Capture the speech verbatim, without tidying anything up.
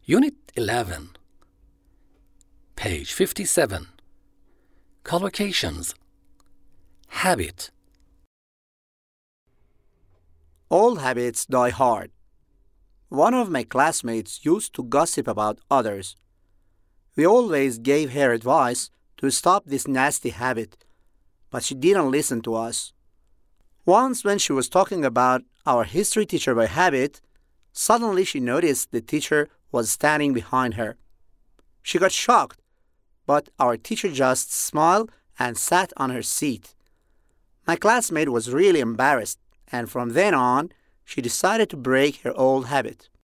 Unit eleven, page fifty-seven. Collocations. Habit. Old habits die hard. One of my classmates used to gossip about others. We always gave her advice to stop this nasty habit, but she didn't listen to us. Once, when she was talking about our history teacher by habit, suddenly she noticed the teacher was standing behind her. She got shocked, but our teacher just smiled and sat on her seat. My classmate was really embarrassed, and from then on, she decided to break her old habit.